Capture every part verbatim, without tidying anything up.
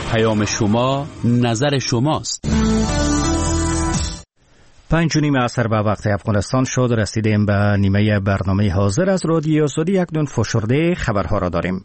پیام شما نظر شماست. پنج و نیم عصر به وقت افغانستان شد. رسیدیم به نیمه برنامه حاضر از رادیو آزادی. یک دون فشرده خبرها را داریم.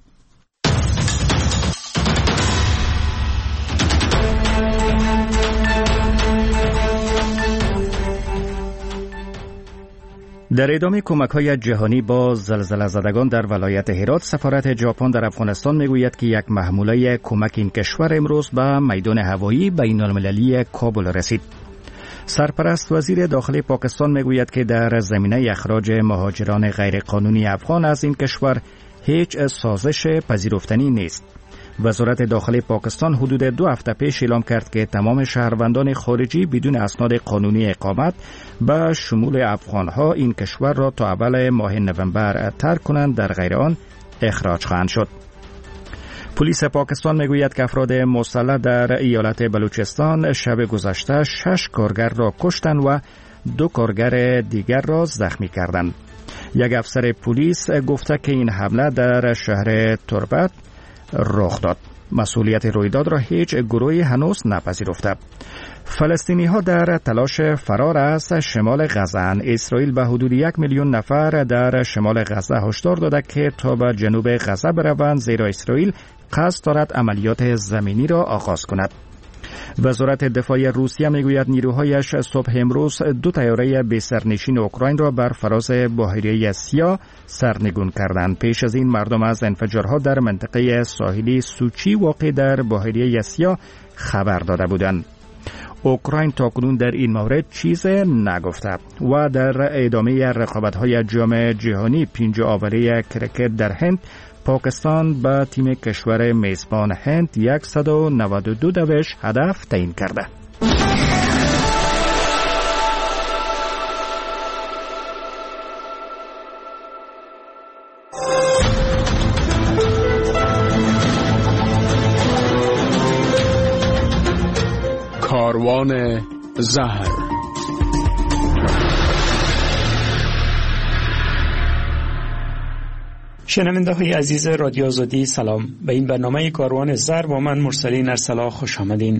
در ادامه کمک‌های جهانی با زلزله زدگان در ولایت هرات، سفارت ژاپن در افغانستان میگوید که یک محموله کمک این کشور امروز به میدان هوایی بین‌المللی کابل رسید. سرپرست وزیر داخلی پاکستان میگوید که در زمینه اخراج مهاجران غیرقانونی افغان از این کشور هیچ سازش پذیرفتنی نیست. وزارت داخلی پاکستان حدود دو هفته پیش اعلام کرد که تمام شهروندان خارجی بدون اسناد قانونی اقامت به شمول افغانها این کشور را تا اول ماه نوامبر ترک کنند، در غیر آن اخراج خواهند شد. پلیس پاکستان میگوید که افراد مسلح در ایالت بلوچستان شب گذشته شش کارگر را کشتند و دو کارگر دیگر را زخمی کردند. یک افسر پلیس گفته که این حمله در شهر تربت رخ داد. مسئولیت رویداد را هیچ گروهی هنوز نپذیرفته. فلسطینی ها در تلاش فرار از شمال غزه. اسرائیل به حدود یک میلیون نفر در شمال غزه هشدار داده که تا به جنوب غزه بروند، زیرا اسرائیل قصد دارد عملیات زمینی را آغاز کند. وزارت دفاع روسیه میگوید نیروهایش صبح امروز دو طیاره بی سرنشین اوکراین را بر فراز بحیره سیاه سرنگون کردند. پیش از این مردم از انفجارها در منطقه ساحلی سوچی واقع در بحیره سیاه خبر داده بودند. اوکراین تاکنون در این مورد چیز نگفته و در ادامه رقابت‌های جام جهانی پنج آوری کرکت در هند، پاکستان با تیم کشور میزبان هند صد و نود و دو دوش هدف تعیین کرده. کاروان زهر. شنونده های عزیز رادیو آزادی، سلام. به این برنامه کاروان زر با من مرسلین ارسلا خوش آمدین.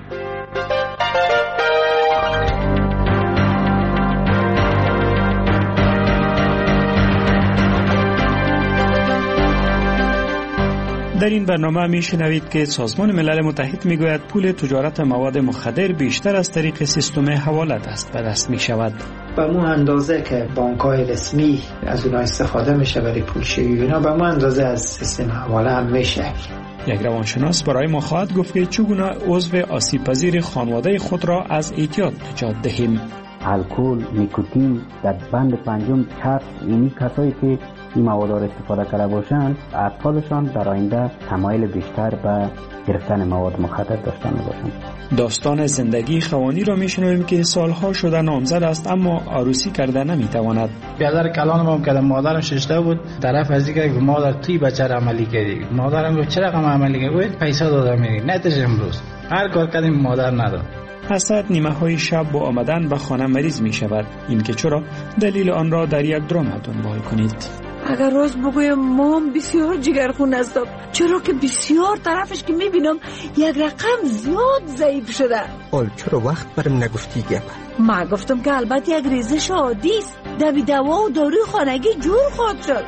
در این برنامه می شنوید که سازمان ملل متحد می گوید پول تجارت مواد مخدر بیشتر از طریق سیستم حواله دست به دست می شود. به مو اندازه که بانک‌های رسمی از اونها استفاده میشه برای پولشویی، اینا به مو اندازه از سیستم حواله هم میشه. یک روانشناس برای ما خواهد گفت که چگونه عضو آسیب پذیر خانواده خود را از احتیاط نجات دهیم. الکل، نیکوتین، در بند پنجم چرس، اینی کسایی که این مواد را استفاده کرده باشند، اطفالشان در آینده تمایل بیشتر به گرفتن مواد مخدر داشتن باشند. داستان زندگی خوانی را میشنویم که سالها شده نامزد است اما عروسی کرده نمیتواند. برادر کلانم هم کردم، مادرم ششته بود، طرف از اینکه مادر توی بچه را عملی کردی. مادرم گفت چرا قم عملی کردی؟ گفت پیسه دادم میری. نتیجه امروز هر کار کردیم مادر نداد. حسد نیمه های شب با آمدن به خانه مریض می شود. این که چرا؟ دلیل آن را در یک درام دنبال کنید. اگر راست بگویم مام بسیار جگرخون است، چرا که بسیار طرفش که میبینم یک رقم زیاد ضعیف شده. اول چرا وقت برم نگفتی گپ؟ ما گفتم که البته یک ریزش عادی است، دبی دوا و داروی خانگی جور خواهد شد.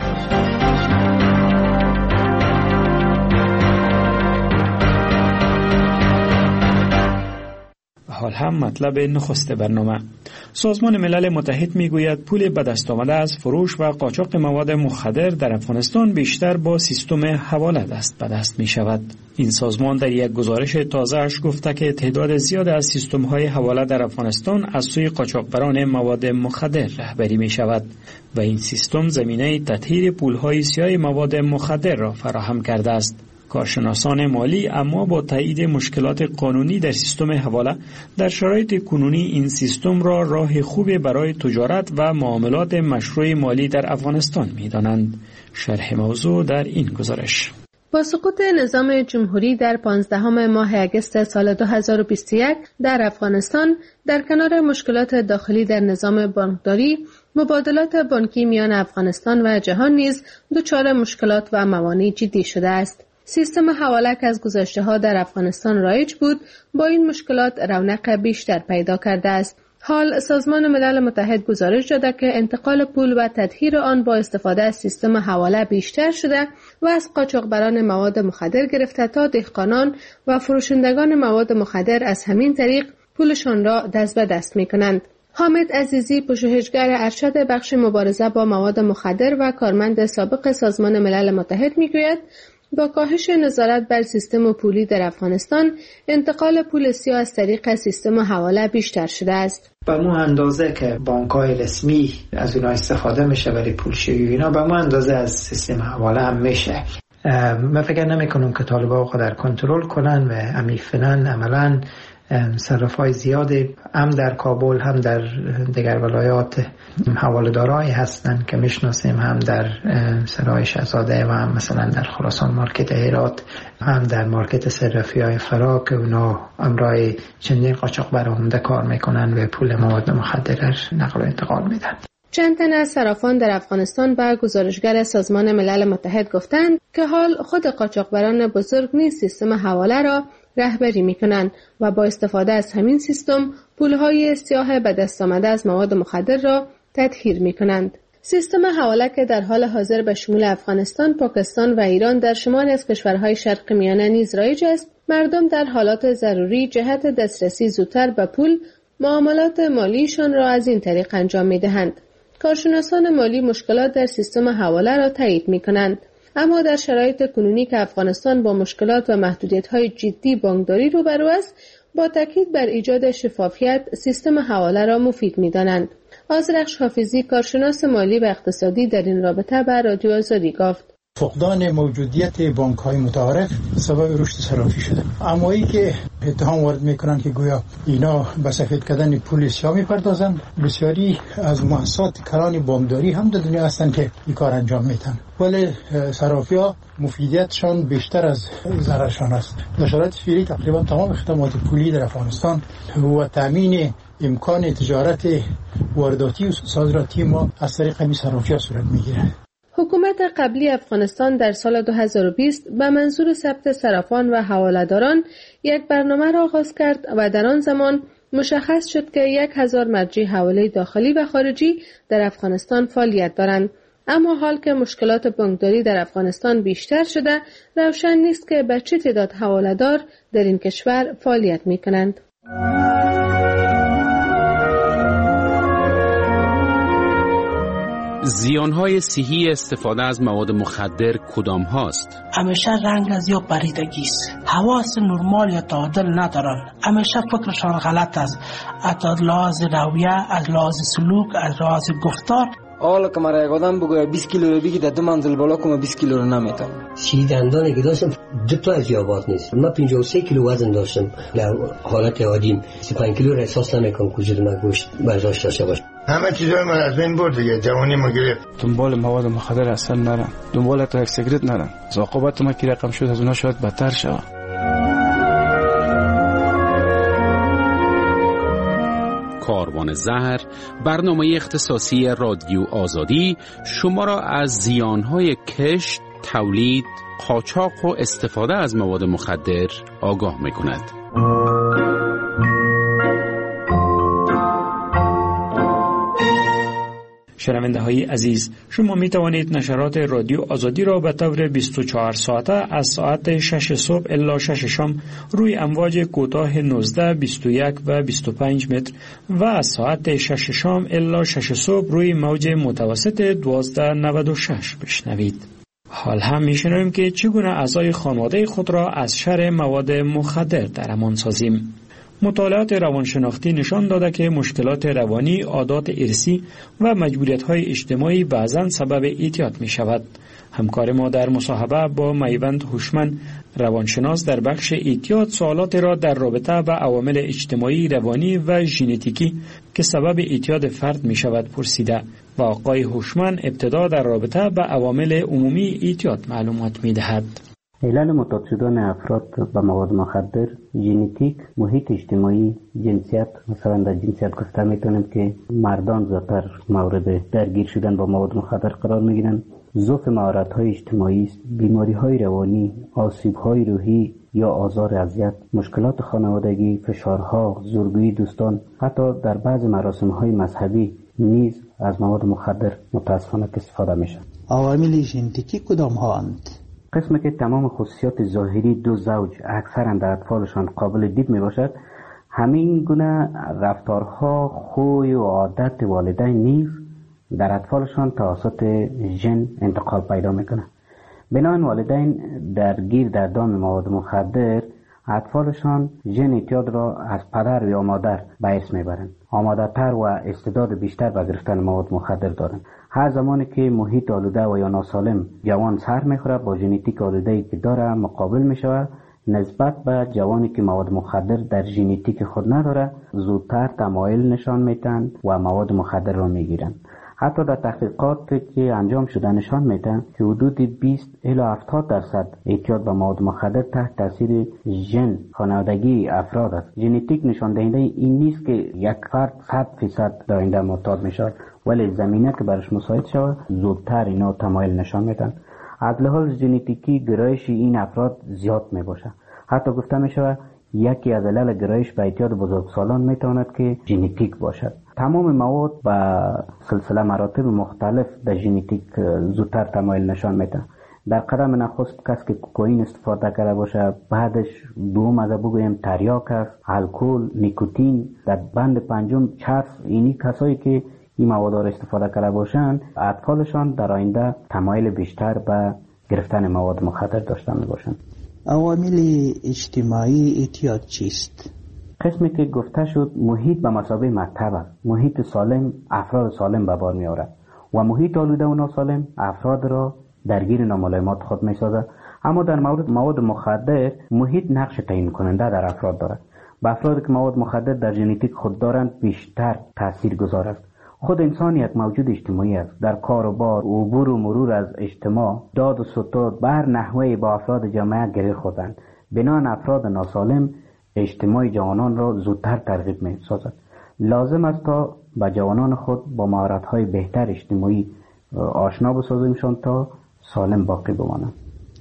حال هم مطلب نخست برنامه. سازمان ملل متحد میگوید پول به دست آمده از فروش و قاچاق مواد مخدر در افغانستان بیشتر با سیستم حواله دست به دست می شود. این سازمان در یک گزارش تازه‌اش گفته که تعداد زیاد از سیستم‌های حواله در افغانستان از سوی قاچاقبران مواد مخدر رهبری می شود و این سیستم زمینه تطهیر پول‌های سیاه مواد مخدر را فراهم کرده است. کارشناسان مالی اما با تایید مشکلات قانونی در سیستم حواله در شرایط کنونی این سیستم را راه خوبی برای تجارت و معاملات مشروع مالی در افغانستان می‌دانند. شرح موضوع در این گزارش. با سقوط نظام جمهوری در پانزدهم ماه اگست سال دو هزار و بیست و یک در افغانستان، در کنار مشکلات داخلی در نظام بانکداری، مبادلات بانکی میان افغانستان و جهان نیز دچار مشکلات و موانع جدی شده است. سیستم حواله که از گذشته ها در افغانستان رایج بود، با این مشکلات رونق بیشتر پیدا کرده است. حال سازمان ملل متحد گزارش داده که انتقال پول و تطهیر آن با استفاده از سیستم حواله بیشتر شده و از قاچاقبران مواد مخدر گرفته تا دهقانان و فروشندگان مواد مخدر از همین طریق پولشان را دست به دست می کنند. حامد عزیزی، پژوهشگر ارشد بخش مبارزه با مواد مخدر و کارمند سابق سازمان ملل متحد میگوید با کاهش نظارت بر سیستم پولی در افغانستان، انتقال پول سیاه از طریق سیستم حواله بیشتر شده است. به مو اندازه که بانک‌های رسمی از اونها استفاده میشه برای پولشویی و اینا، به مو اندازه از سیستم حواله هم میشه. من فکر نمی کنم که طالبان خود در کنترل کنن و عمیقاً عملاً صرافای زیادی هم در کابل هم در دیگر ولایات حواله‌دارایی هستند که میشناسیم، هم در سرای شهزاده و هم مثلا در خراسان مارکت هرات، هم در مارکت صرافی‌های فرا که اونا امرای چندین قاچاقبر عمده کار میکنن و پول مواد مخدر نقل و انتقال میدن. چند تن از صرافان در افغانستان به گزارشگر سازمان ملل متحد گفتند که حال خود قاچاقبران بزرگ نیز سیستم حواله را رهبری میکنند و با استفاده از همین سیستم پولهای سیاه به دست آمده از مواد مخدر را تطهیر میکنند. سیستم حواله که در حال حاضر به شمول افغانستان، پاکستان و ایران در شمال از کشورهای شرق میانه نیز رایج است، مردم در حالات ضروری جهت دسترسی زودتر به پول معاملات مالیشان را از این طریق انجام میدهند. کارشناسان مالی مشکلات در سیستم حواله را تایید میکنند، اما در شرایط کنونی که افغانستان با مشکلات و محدودیت‌های جدی بانکداری روبرو است، با تاکید بر ایجاد شفافیت سیستم حواله را مفید می‌دانند. آذرخش حافظی، کارشناس مالی و اقتصادی، در این رابطه به رادیو آزادی گفت: فقدان موجودیت بانک‌های متعارف سبب رشد صرافی شده. اما ای که اتهام وارد میکنن که گویا اینا به سفید کردن پول سیاه میپردازن، بسیاری از مؤسسات کلان بانکداری هم در دنیا هستن که این کار انجام میدن، ولی صرافی‌ها مفیدیتشان بیشتر از ضررشان است. در شرایط فعلی تقریبا تمام خدمات پولی در افغانستان و تامین امکان تجارت وارداتی و صادراتی ما از طریق همین صرافی‌ها صورت میگیره. حکومت قبلی افغانستان در سال دو هزار و بیست به منظور ثبت صرافان و حواله‌داران یک برنامه را آغاز کرد و در آن زمان مشخص شد که یک هزار مرجع حواله داخلی و خارجی در افغانستان فعالیت دارند. اما حال که مشکلات بانکداری در افغانستان بیشتر شده، روشن نیست که به چه تعداد حواله‌دار در این کشور فعالیت می‌کنند. زیانهای صحی استفاده از مواد مخدر کدام هاست؟ همیشه رنگ از یا بریدگی است، حواس نرمال یا تعادل ندارن، همیشه فکرشان غلط است، از لحاظ رویه، از لحاظ سلوک، از لحاظ گفتار. حالا که مرا یک آدم بگوید بیست کیلو رو بگی در دو منزل بالا کنم بیست کیلو رو نمیتونم. سی دندانی که داشتم دو تا از یابات نیست. من پنجاه و سه کیلو وزن داشتم. در حالت عادیم سی و پنج کیلو را احساس نمیکنم که وجود من گوشت برداشت داشته باشه. همه چیزای من از بین برد دیگه، جوانی ما گرفت. دنبال مواد مخدر اصلا نرم، دنبال تا یک سیگرت نرم. عاقبت ما که رقم شد از اونها شاید بدتر شود. کاروان زهر، برنامه اختصاصی رادیو آزادی، شما را از زیانهای کشت، تولید، قاچاق و استفاده از مواد مخدر آگاه می‌کند. شنونده های عزیز، شما می توانید نشرات رادیو آزادی را به طور بیست و چهار ساعته از ساعت شش صبح الی شش شام روی امواج کوتاه نوزده، بیست و یک و بیست و پنج متر و از ساعت شش شام الی شش صبح روی موج متوسط دوازده نود و شش بشنوید. حال هم می شنویم که چگونه اعضای خانواده خود را از شر مواد مخدر درمان سازیم. مطالعات روانشناختی نشان داده که مشکلات روانی، عادات ارثی و مجبوریت‌های اجتماعی بعضاً سبب اعتیاد می‌شود. همکار ما در مصاحبه با میوند هوشمند، روانشناس در بخش اعتیاد، سوالات را در رابطه با عوامل اجتماعی، روانی و ژنتیکی که سبب اعتیاد فرد می‌شود پرسیده و آقای هوشمند ابتدا در رابطه با عوامل عمومی اعتیاد معلومات می‌دهد. علل معتاد شدن افراد به مواد مخدر، ژنتیک، محیط اجتماعی، جنسیت. مثلا در جنسیت گفته میتونیم که مردان زیادتر مورد درگیر شدن با مواد مخدر قرار میگیرن ضعف مهارت‌های اجتماعی است، بیماری‌های روانی، آسیب‌های روحی یا آزار اذیت، مشکلات خانوادگی، فشارها، زورگویی دوستان، حتی در بعض مراسم‌های مذهبی نیز از مواد مخدر متاسفانه استفاده می‌شود. عوامل ژنتیکی کدام هاند؟ قسمی که تمام خصوصیات ظاهری دو زوج اکثرا در اطفالشان قابل دید می باشد، همین گونه رفتارها، خوی و عادت والدین نیز در اطفالشان توسط ژن انتقال پیدا میکنه. بنابراین والدین درگیر در دام مواد مخدر اطفالشان ژن اعتیاد را از پدر یا مادر به ارث میبرند. آماده تر و استعداد بیشتر به گرفتن مواد مخدر دارند. هر زمانی که محیط آلوده و یا ناسالم جوان سر میخوره، با ژنتیک آلوده‌ای که داره مقابل میشود، نسبت به جوانی که مواد مخدر در ژنتیک خود نداره زودتر تمایل نشان میدن و مواد مخدر را میگیرن. حتی در تحقیقات که انجام شده نشان میدن که حدود بیست الی هفتاد درصد اعتیاد به مواد مخدر تحت تاثیر ژن خانوادگی افراد است. ژنتیک نشان دهنده این نیست که یک فرد صد فیصد در آینده معتاد میشود، ولی زمینه که برش مساعد شود زودتر اینا تمایل نشان میدن. از لحاظ ژنتیکی گرایش این افراد زیاد می باشه. حتی گفته می شود یکی از علل گرایش به اعتیاد بزرگسالان می تواند که ژنتیک باشد. تمام مواد به سلسله مراتب مختلف در ژنتیک زودتر تمایل نشان میده. در قدم نخست کسی که کوکائین استفاده کرده باشه، بعدش دوم از بگویم تریاک است، الکل، نیکوتین، در بند پنجم چرس. اینی کسایی که این مواد را استفاده کرده باشند اطفالشان در آینده تمایل بیشتر به گرفتن مواد مخدر داشته می باشند. عوامل اجتماعی اعتیاد چیست؟ قسمی که گفته شد محیط به مثابه مکتب است. محیط سالم افراد سالم به بار می آورد و محیط آلوده و ناسالم افراد را درگیر ناملایمات خود می سازد. اما در مورد مواد مخدر محیط نقش تعیین کننده در افراد دارد. به افرادی که مواد مخدر در ژنتیک خود دارند بیشتر تأثیر گذار است. خود انسان یک موجود اجتماعی است. در کار و بار، عبور و مرور از اجتماع، داد و ستاد بر نحوه با افراد جامعه گره خوردند. بنابراین افراد ناسالم اجتماع جوانان را زودتر ترغیب می سازد. لازم است تا با جوانان خود با مهارت‌های بهتر اجتماعی آشنا بسازیمشان تا سالم باقی بمانند.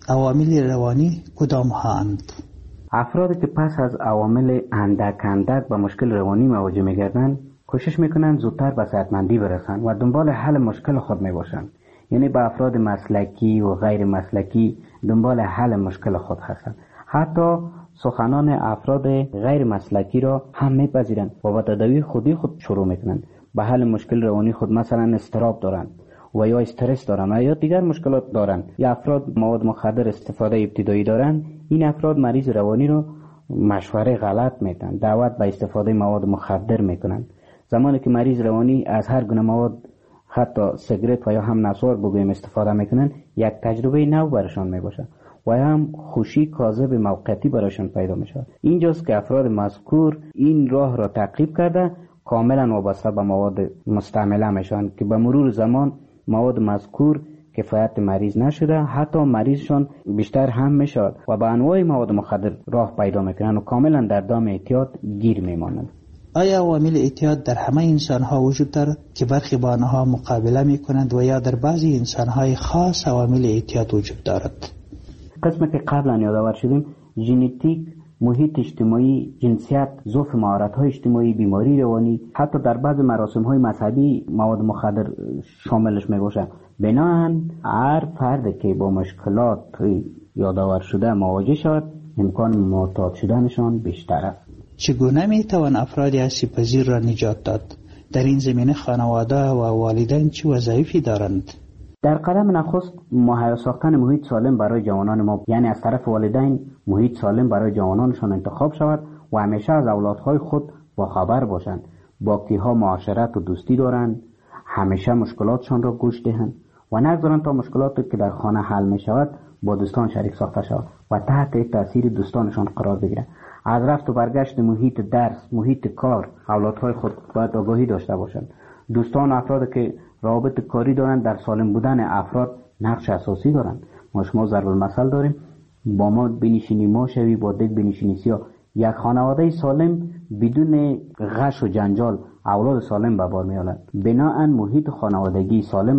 عوامل روانی کدام هاند؟ افرادی که پس از عوامل اندک اندک با مشکل روانی مواجه می‌گردند کوشش میکنن زودتر به صحتمندی برسن و دنبال حل مشکل خود میباشن. یعنی با افراد مسلکی و غیر مسلکی دنبال حل مشکل خود هستند. حتی سخنان افراد غیر مسلکی را هم میپذیرند و با تداوی خودی خود شروع میکنند. به حل مشکل روانی خود مثلا اضطراب دارند و یا استرس دارند و یا دیگر مشکلات دارند، یا افراد مواد مخدر استفاده ابتدایی دارند، این افراد مریض روانی را مشوره غلط میدن، دعوت به استفاده مواد مخدر میکنند. زمانی که مریض روانی از هر گونه مواد حتی سیگرت و یا هم نسوار بگویم استفاده میکنن، یک تجربه نو برشان میباشه و هم خوشی کاذب موقتی برایشان پیدا میشه. اینجاست که افراد مذکور این راه را تعقیب کرده کاملا وابسته به مواد مستعمله میشن که به مرور زمان مواد مذکور کفایت مریض نشده، حتی مریضشان بیشتر هم میشد و به انواع مواد مخدر راه پیدا میکنن و کاملا در دام اعتیاد گیر میمانند. آیا عوامل اعتیاد در همه انسان‌ها وجود دارد که برخی با آنها مقابله می‌کنند و یا در بعضی انسان‌های خاص عوامل اعتیاد وجود دارد؟ قسمی که قبلا یادآور شدیم، ژنتیک، محیط اجتماعی، جنسیت، ضعف مهارت‌های اجتماعی، بیماری روانی، حتی در بعض مراسم‌های مذهبی مواد مخدر شاملش می‌باشد. بنابراین هر فردی که با مشکلات یادآور شده مواجه شود، امکان معتاد شدنشان بیشتر است. چگونه میتوان افراد آسیب‌پذیر را نجات داد؟ در این زمینه خانواده و والدین چه وظایفی دارند؟ در قدم نخست مهیا ساختن محیط سالم برای جوانان ما، یعنی از طرف والدین محیط سالم برای جوانانشان انتخاب شود و همیشه از اولادهای خود با خبر باشند، با کیها معاشرت و دوستی دارند، همیشه مشکلاتشان را گوش دهند و نگذارند تا مشکلاتی که در خانه حل می شود با دوستان شریک ساخته شود و تحت تاثیر دوستانشان قرار بگیرند. از رفت و برگشت محیط درس، محیط کار اولادهای خود باید آگاهی داشته باشند. دوستان و افرادی که روابط کاری دارند در سالم بودن افراد نقش اساسی دارند. ما شما ضرب المثل داریم، با ما بنشینی ما شوی با دک بنشینی سیا. یک خانواده سالم بدون غش و جنجال اولاد سالم به بار می آورد. بناهن محیط خانوادگی سالم را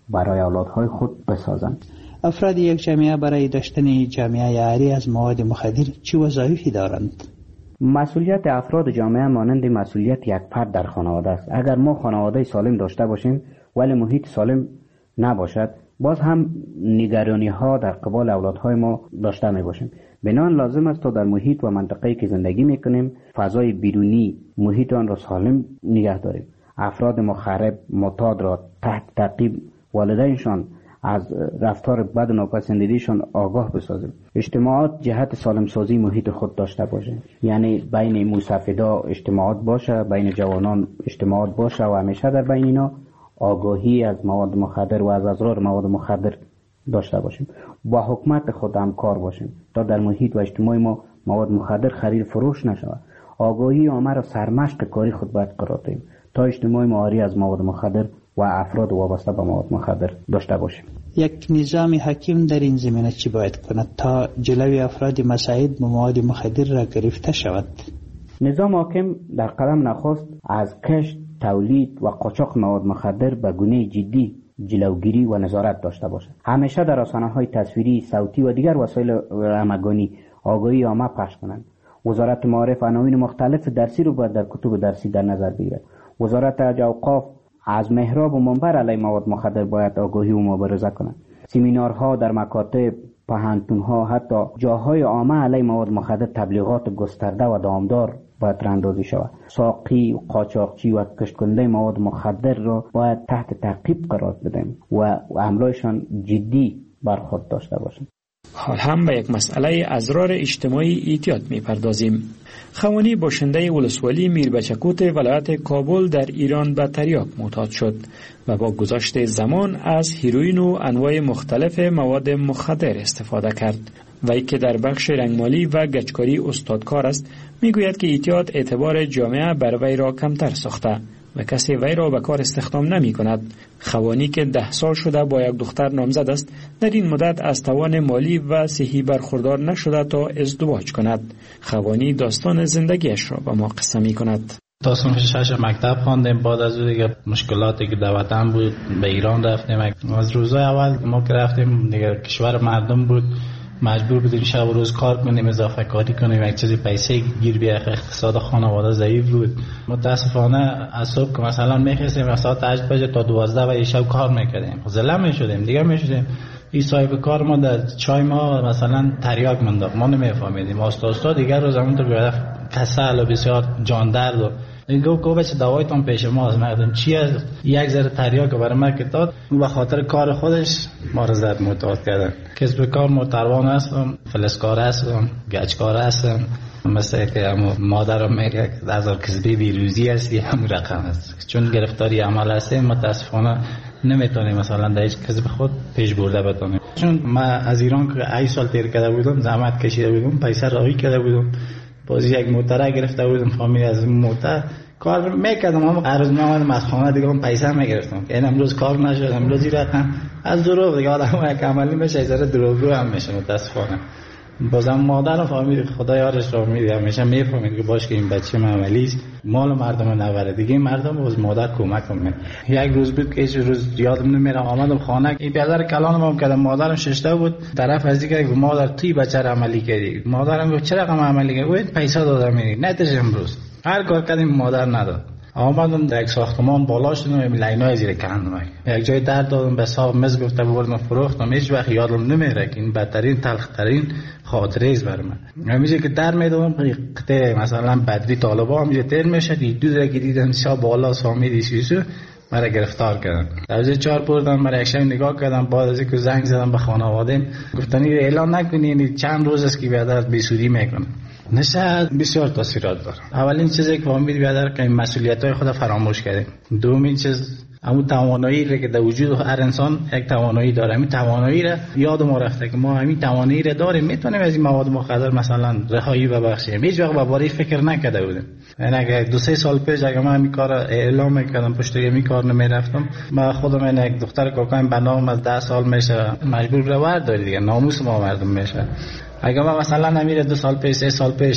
برای اولادهای خود بسازند. افراد یک جامعه برای داشتن جامعه عاری از مواد مخدر چه وظایفی دارند؟ مسئولیت افراد جامعه مانند مسئولیت یک فرد در خانواده است. اگر ما خانواده سالم داشته باشیم ولی محیط سالم نباشد، باز هم نگرانی ها در قبال اولادهای ما داشته می باشیم. بنابراین لازم است تا در محیط و منطقه‌ای که زندگی میکنیم فضای بیرونی محیط آن را سالم نگه داریم. افراد مخرب معتاد را تحت تعقیب والدینشان از رفتار بد و ناپسندیدشان آگاه بسازیم. اجتماعات جهت سالم سازی محیط خود داشته باشه، یعنی بین مصافدا اجتماعات باشه، بین جوانان اجتماعات باشه و همیشه در بین اینا آگاهی از مواد مخدر و از اضرار مواد مخدر داشته باشیم. با حکومت خود همکار باشیم تا در محیط و اجتماع ما مواد مخدر خرید فروش نشود. آگاهی عامه را سرمشق کاری خود باید قرار دهیم تا اجتماع ما عاری از مواد مخدر و افراد وابسته به مواد مخدر داشته باشیم. یک نظام حکیم در این زمینه چی باید کند تا جلوی افراد مساعد به مواد مخدر را گرفته شود؟ نظام حاکم در قدم نخست از کشت، تولید و قاچاق مواد مخدر به گونه جدی جلوگیری و نظارت داشته باشد. همیشه در رسانه‌های تصویری، صوتی و دیگر وسایل همگانی آگاهی عامه پخش کنند. وزارت معارف عناوین مختلف درسی رو باید در کتب درسی در نظر بگیرد. وزارت اوقاف از محراب و منبر علیه مواد مخدر باید آگاهی و مبارزه کنند. سمینارها در مکاتب، پهنتونها، حتی جاهای عامه علیه مواد مخدر تبلیغات گسترده و دامدار باید راندازی شود. ساقی، قاچاقچی و کشتکننده مواد مخدر را باید تحت تعقیب قرار بدهیم و حملهشان جدی برخورد داشته باشیم. حال هم به یک مسئله اضرار اجتماعی احتیاط می‌پردازیم. خوانی باشنده ولسوالی میربچکوت ولایت کابل در ایران به تریاک معتاد شد و با گذشت زمان از هیروئین و انواع مختلف مواد مخدر استفاده کرد. وی که در بخش رنگمالی و گچکاری استادکار است، میگوید که احتیاط اعتبار جامعه بر وی را کمتر ساخته و کسی وی را به کار استخدام نمی کند. خوانی که ده سال شده با یک دختر نامزد است، در این مدت از توان مالی و صحی برخوردار نشده تا ازدواج کند. خوانی داستان زندگیش را به ما قصه می کند. تا صنف شش مکتب خواندیم، بعد از اون دیگه مشکلاتی که در وطن بود به ایران رفتیم. از روزای اول ما که رفتیم دیگه کشور مردم بود، مجبور بودیم شب و روز کار کنیم، اضافه کاری کنیم، یک چیزی پیسه گیر بیاد. اقتصاد خانواده ضعیف بود. متاسفانه از صبح که مثلا میخواستیم ساعت هشت بجه تا دوازده بجه شب کار میکردیم، زله میشدیم دیگه میشدیم. این صاحب کار ما در چای ما مثلا تریاک منداخت، ما نمیفهمیدیم. آستا آستا دیگر روز همونطور بیاد کسل و بسیار جان درد و گفت گفت بچه دوایتون پیش ما از مردم چیه؟ یک ذره تریاک برای ما که داد و خاطر کار خودش ما رو زد معتاد کردن. کسب کار متروان هستم، فلسکار هستم، گچکار هستم. مثل که همون مادرم میگه از کسبی بیروزی هستی همون رقم هست. چون گرفتاری عمل هستیم متاسفانه نمیتونیم مثلا در هیچ کسب خود پیش برده بتونیم. چون ما از ایران که ای سال تیر کرده بودم، زحمت کشیده بودم، پیسه راهی کرده بودم، بازی یک موتر گرفته بودم، فامیل از موتر کار میکردم، اما هر روز میامدم از خانه دیگه اون پیسه میگرفتم. یعنی امروز کار نشد، امروز این رقم از دروغ دیگه آدم یک عملی میشه، از دروغ رو هم میشه متاسفانه. بازم مادر فامیل خدا یارش رو میده، همیشه میفهمید که باش که این بچه معمولی است، مال مردم نبره دیگه، مردم باز مادر کمک کنه. یک روز بود که هیچ روز یادم نمیره، آمدم خانه این پدر کلانم کردم، مادرم ششته بود طرف از دیگه گفت مادر توی بچه رو عملی کردی. مادرم گفت چرا رقم عملی کردی؟ گفت پیسه دادم میری نتیجه امروز هر کار کردیم مادر نداد. آمدم در یک ساختمان بالا شدم، لینای زیر کندم، یک جای درد دادم به صاحب مز گفته بردم فروختم. هیچ وقت یادم نمیره که این بدترین تلخترین خاطره است برای من. همیشه که در میدادم قطعه مثلا بدری طالبا همیشه تیر میشد، دو درگی دیدم شا بالا سامی دیسیسو مرا گرفتار کردن. در روز چهار بردن مرا یک شب نگاه کردم، بعد از اینکه زنگ زدم به خانواده‌ام گفتن اعلان نکنین چند روز است که بیادر بیسودی میکنه. نشه بسیار تاثیرات داره. اولین چیزی که فهمید بیادر که مسئولیت‌های خود فراموش کرده. دومین چیز همون توانایی که در وجود هر انسان یک توانایی داره، همین توانایی را یاد ما رفته که ما همین توانایی را داریم، میتونیم از این مواد مخدر مثلا رهایی ببخشیم. هیچ وقت به باره فکر نکرده بودیم. یعنی اگه دو سه سال پیش اگه من همین کار اعلام میکردم پشت همین کار نمیرفتم، من خودم من یک دختر کاکایم به نام از ده سال میشه مجبور به ورد داری دیگه، ناموس ما مردم میشه. اگه ما مثلا نمیره دو سال پیش سه سال پیش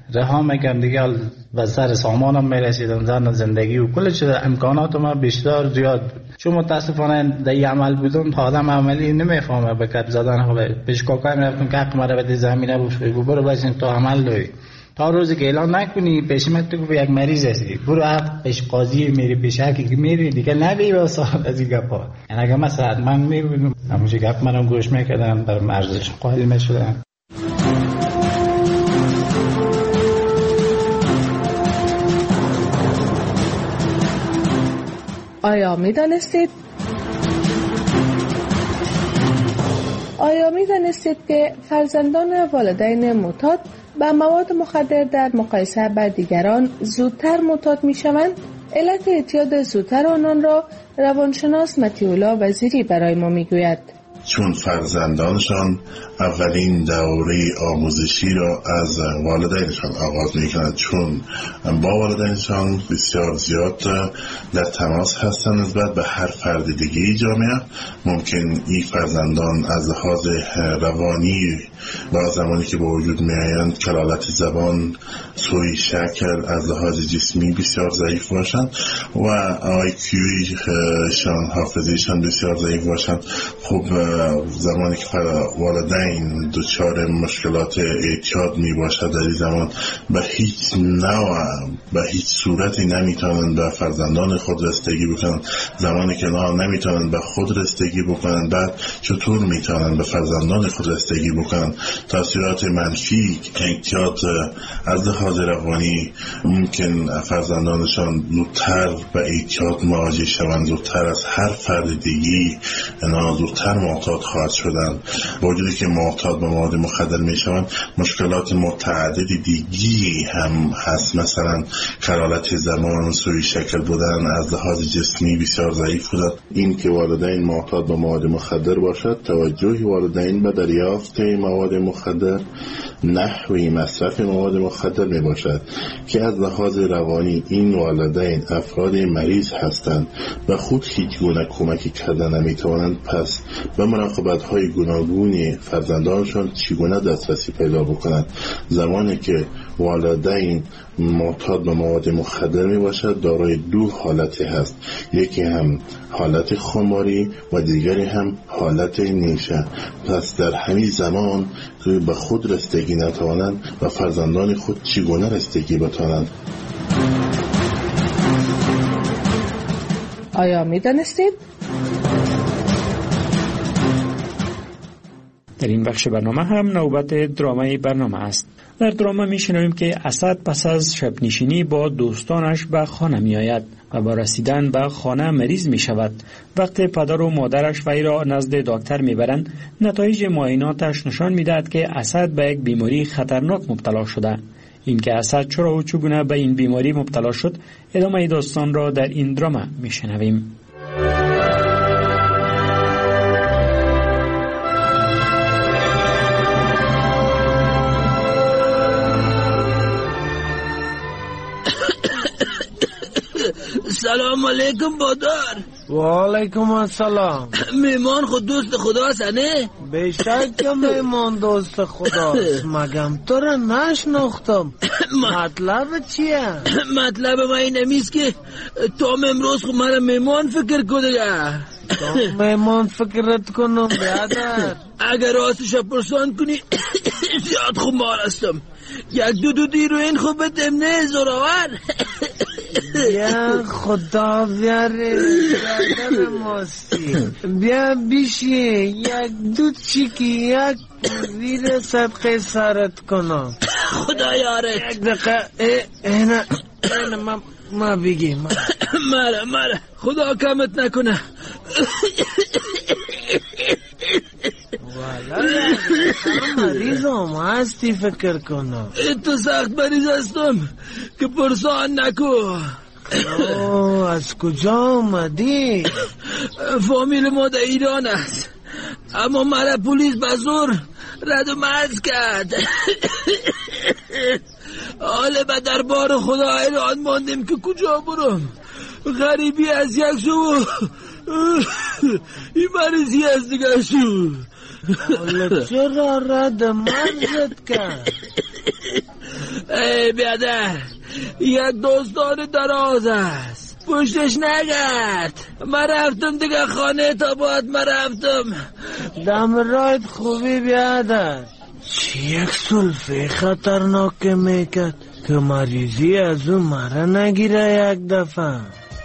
رها میکنم دیگه به سر سامانم میرسیدم، زن زندگی و کل چیز امکانات ما بیشتر زیاد بود. چون متاسفانه در این عمل بودم آدم عملی نمیفهمه به کپ زدن. خب پیش کاکای میرفتم که حق مرا بده زمینه بوش بگو برو بشین تو عمل داری، تا روزی که اعلان نکنی پیش من تو یک مریض هستی برو حق پیش قاضی میری پیش هر کی میری دیگه نبی واسه از این گپا. یعنی اگه من صد من میبینم همون گپ منم گوش میکردم بر ارزش قائل میشدم. آیا می دانستید؟ آیا می دانستید که فرزندان والدین معتاد به مواد مخدر در مقایسه با دیگران زودتر معتاد می شوند؟ علت اعتیاد زودتر آنان را روانشناس مطیع وزیری برای ما می گوید. چون فرزندانشان اولین دوره آموزشی را از والدینشان آغاز می‌کنند، چون با والدینشان بسیار زیاد در تماس هستند نسبت به هر فرد دیگه جامعه. ممکن این فرزندان از لحاظ روانی با زمانی که به وجود می‌آیند کلالت زبان، سوی شکل، از لحاظ جسمی بسیار ضعیف باشند و آی کیو شان حافظه‌شان بسیار ضعیف باشند. خب زمانی که والدین دچار مشکلات اعتیاد می باشد در این زمان به هیچ نوع به هیچ صورتی نمیتونن به فرزندان خود رسیدگی بکنن. زمانی که نه نمیتونن به خود رسیدگی بکنن، بعد چطور میتونن به فرزندان خود رسیدگی بکنن؟ تاثیرات منفی اعتیاد از لحاظ روانی ممکن فرزندانشان زودتر به اعتیاد مواجه شوند، زودتر از هر فرد دیگی اینا زودتر معتاد خواهد شدن. با وجودی که معتاد به مواد مخدر می شوند، مشکلات متعدد دیگی هم هست، مثلا کلالت زمان، سوی شکل بودن، از لحاظ جسمی بسیار ضعیف بودن. این که والدین معتاد به مواد مخدر باشد، توجه والدین به دریافت مواد مخدر، نحوی مصرف مواد مخدر می باشد که از لحاظ روانی این والدین افراد مریض هستند و خود هیچ گونه کمکی کردن نمی توانند، پس به مراقبت های گوناگون فرزندانشان چگونه دسترسی پیدا بکنند. زمانی که والدین معتاد به مواد مخدر می باشد، دارای دو حالتی هست، یکی هم حالت خماری و دیگری هم حالت نیشه. پس در همین زمان که به خود رسیدگی نتوانند و فرزندان خود چگونه رسیدگی بتوانند. آیا می دانستید؟ در این بخش برنامه هم نوبت درامای برنامه است. در درامه می شنویم که اسد پس از شب نشینی با دوستانش به خانه می آید و با رسیدن به خانه مریض می شود. وقتی پدر و مادرش وی را نزد دکتر می برند، نتایج معایناتش نشان می دهد که اسد به یک بیماری خطرناک مبتلا شده. این که اسد چرا و چگونه به این بیماری مبتلا شد، ادامه داستان را در این درامه می شنویم. سلام علیکم بادار. و علیکم السلام. میمان خود دوست خداست نه؟ بیشک که میمان دوست خداست. مگم تو را نشناختم. مطلب چیه؟ مطلب ما این نمیست که تو امروز خود مرا میمان فکر کنه. تو میمان فکرت کنم بیادر. اگر راستش پرسان کنی زیاد خوب مار هستم. یک دو دو دی رو این خوب بدم نه زراور. بیا خدا بیاره بیادر ماستی. بیا بیشی یک دو چیکی یک ویر صدقه سرت کنم. خدا یارت. یک دقیقه اینه اینه ما ما بگیم مره مره خدا کمت نکنه. والا مریض هم هستی فکر کنم. تو سخت مریض هستم که پرسان نکو. اوه از کجا آمدی؟ فامیل ما در ایران است، اما مرا پولیس به زور رد و مرز کرد. حالا به دربار خدا ایران ماندیم که کجا برم. غریبی از یک سو این مریضی از دیگر شو. حالا چرا رد مرزت کرد؟ ای بیادر، یک داستان دراز است، پشتش نگرد. من رفتم دیگه خانه تا باید من رفتم. دم رایت خوبی بیادر. چی یک سلفه خطرناک میکرد که مریضی از اون مره نگیره یک دفعه.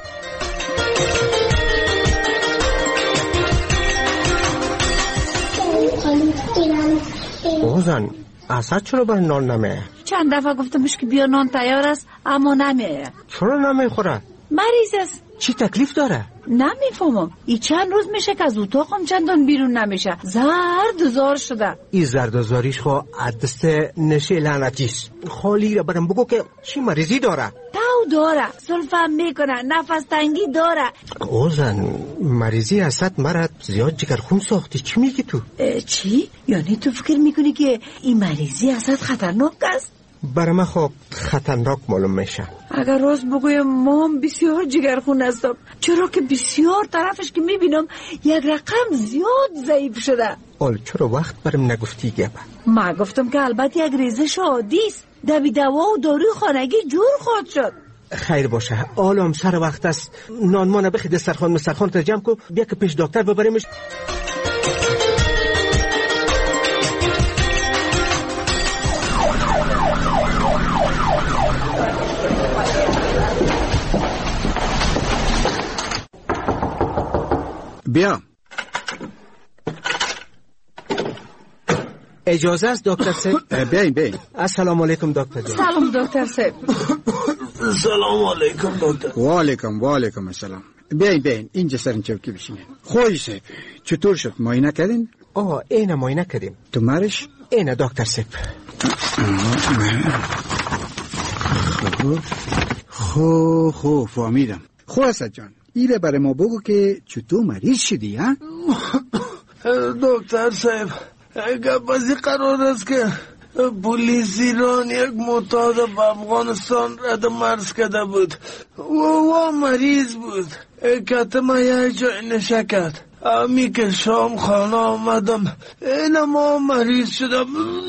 اوزن اسد چرا بر نان نمیه؟ چند دفعه گفتمش که بیا نان تیار است اما نمیه. چرا نمیخوره؟ مریض است. چی تکلیف داره؟ نمیفهمم. این چند روز میشه که از اتاقم چندان بیرون نمیشه. زرد زار شده. این زرد زاریش خو عدست نشه لعنتیست. خالی را برم بگو که چی مریضی داره؟ تاو داره، سلفم میکنه، نفس تنگی داره. اوزن مریضی اسد مرد زیاد جگرخون ساختی. چی میگی تو؟ چی؟ یعنی تو فکر میکنی که این مریضی اسد خطرناک است؟ برای من خب خطرناک معلوم میشه. اگر راست بگویم مام بسیار جگرخون هستم، چرا که بسیار طرفش که میبینم یک رقم زیاد ضعیف شده. اول چرا وقت برم نگفتی گپه؟ ما گفتم که البته یک ریزش عادی است، دوی دوا و داروی خانگی جور خواهد شد. خیر باشه، آلام سر وقت است. نان مانه بخی دسترخوان مسترخوان تا جمع کو، بیا که پیش دکتر ببریمش. بیا. اجازه است دکتر صاحب؟ بیاین بیاین. السلام علیکم دکتر جان. سلام دکتر صاحب. سلام علیکم دکتر. و علیکم و علیکم السلام. بیاین بیاین اینجا سر این چوکی بشینین. خوش صاحب، چطور شد؟ معاینه کردین؟ آه اینه معاینه کردیم. تو مرش؟ اینه دکتر صاحب. خو خو فهمیدم. خو اسد جان، ایره برای ما بگو که چطور مریض شدی ها؟ دکتر صاحب، گپ از این قرار است که پلیس ایران یک معتاد به افغانستان رد مرز کرده بود و و مریض بود. کتم یک جای نشه کرد. امی که شام خانه آمدم اینه ما مریض شدم.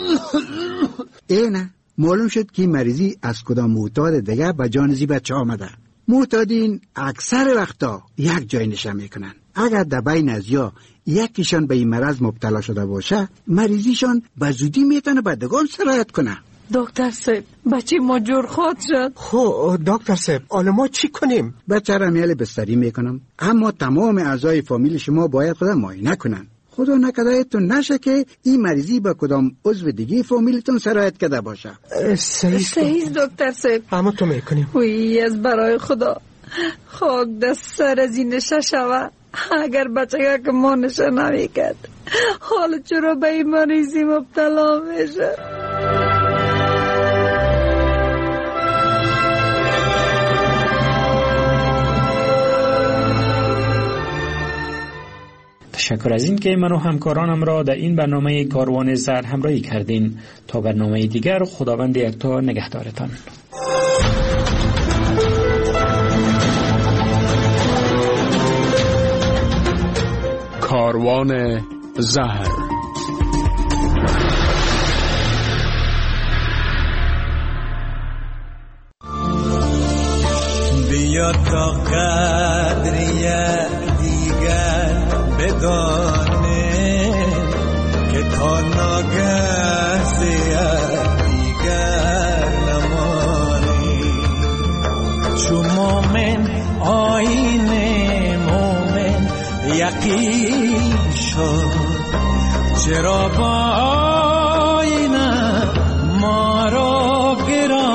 اینه معلوم شد که مریضی از کدام معتاد دیگه به جان زی بچه آمده. معتادین اکثر وقتا یک جای نشه میکنن. اگر در بین از یا یکیشان به این مرض مبتلا شده باشه، مریضیشان به زودی میتونه به دگان سرایت کنه. دکتر صاحب، بچه ما جور خود شد. خب دکتر صاحب، حالا ما چی کنیم؟ بچه را میل بستری میکنم، اما تمام اعضای فامیل شما باید خود معاینه کنن. خدا نکرده ایتون نشه که این مریضی با کدام عضو دیگه فامیلتون سرایت کرده باشه. صحیح دکتر صاحب. اما تو میکنیم. وی از برای خدا خاک دست سر از این نشه شوه. اگر بچه که ما نشه نمیکرد، حالا چرا به این مریضی مبتلا میشه؟ تشکر از این که من و همکارانم را در این برنامه کاروان زهر همراهی کردین. تا برنامه دیگر، خداوند یکتا نگهدارتان. کاروان زهر. بیا تا قدری دیگر بدانه که تا ناگه زیاد دیگر نمانی. چو مومن آیین مومن یقین شد، چرا با آینه ما را گران